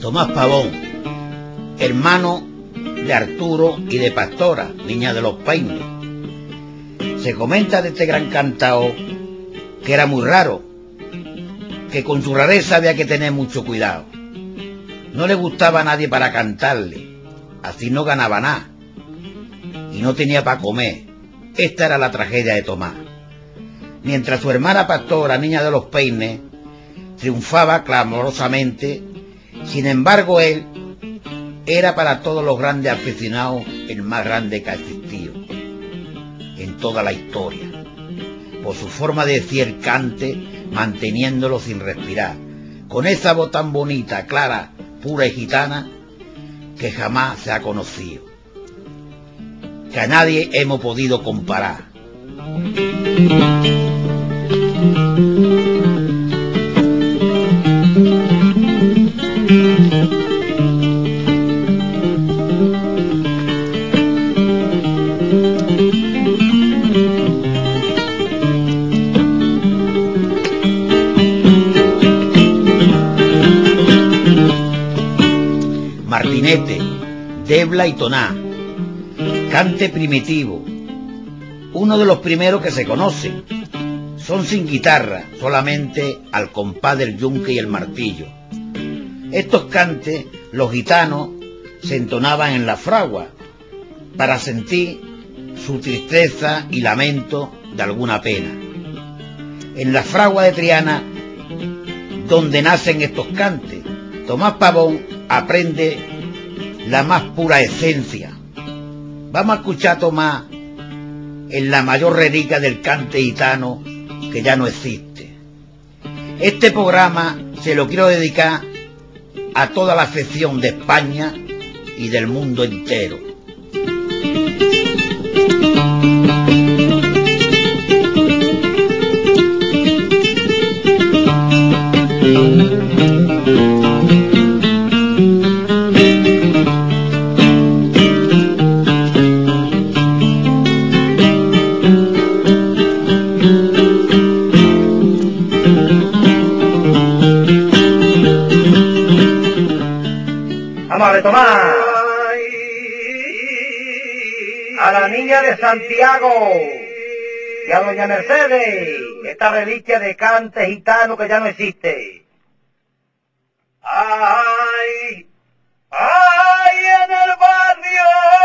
Tomás Pavón, hermano de Arturo y de Pastora, niña de los Peines. Se comenta de este gran cantao que era muy raro, que con su rareza había que tener mucho cuidado. No le gustaba a nadie para cantarle, así no ganaba nada, y no tenía para comer. Esta era la tragedia de Tomás. Mientras su hermana Pastora, niña de los Peines, triunfaba clamorosamente, sin embargo él era para todos los grandes aficionados el más grande que ha existido en toda la historia, por su forma de decir el cante, manteniéndolo sin respirar, con esa voz tan bonita, clara, pura y gitana, que jamás se ha conocido, que a nadie hemos podido comparar. Martinete, Debla y Toná, cante primitivo, uno de los primeros que se conocen. Son sin guitarra, solamente al compás del yunque y el martillo. Estos cantes los gitanos se entonaban en la fragua para sentir su tristeza y lamento de alguna pena. En la fragua de Triana, donde nacen estos cantes, Tomás Pavón aprende la más pura esencia. Vamos a escuchar a Tomás en la mayor reliquia del cante gitano que ya no existe. Este programa se lo quiero dedicar a toda la afección de España y del mundo entero. Vamos Tomás, a la niña de Santiago y a doña Mercedes, esta reliquia de cante gitano que ya no existe. ¡Ay! ¡Ay, en el barrio!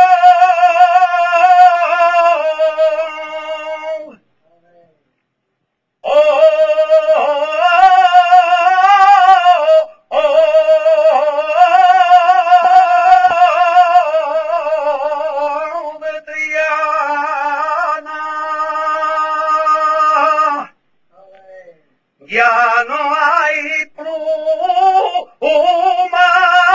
Ya no hay pluma,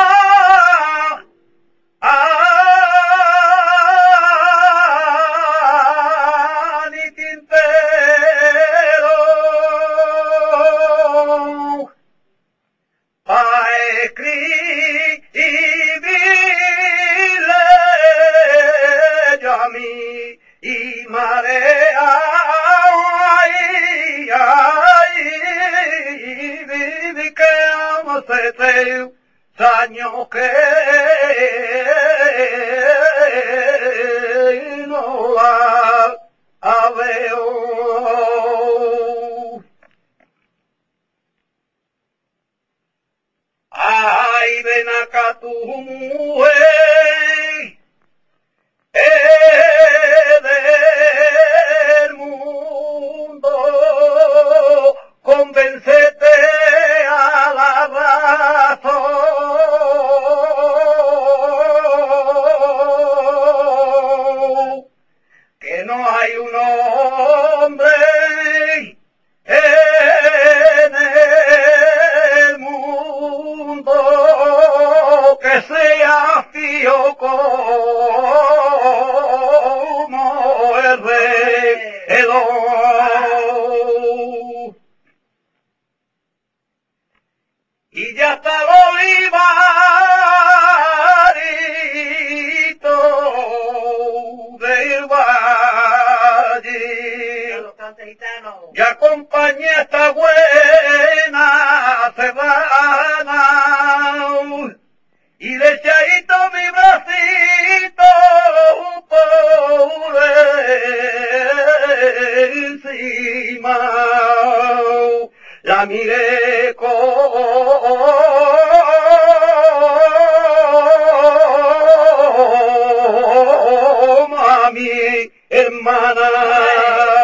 ni tintero, pa' escribirle yo a mí y marea, ay, ay, viví que hace 3 años que no la veo. Ay, ven acá tu mujer, del mundo, convéncete a la razón, que no hay un hombre en el mundo que sea fío como el reloj. Y ya está el olivarito del valle, y acompaña esta buena cebada arrimao, la miré como a mi hermana.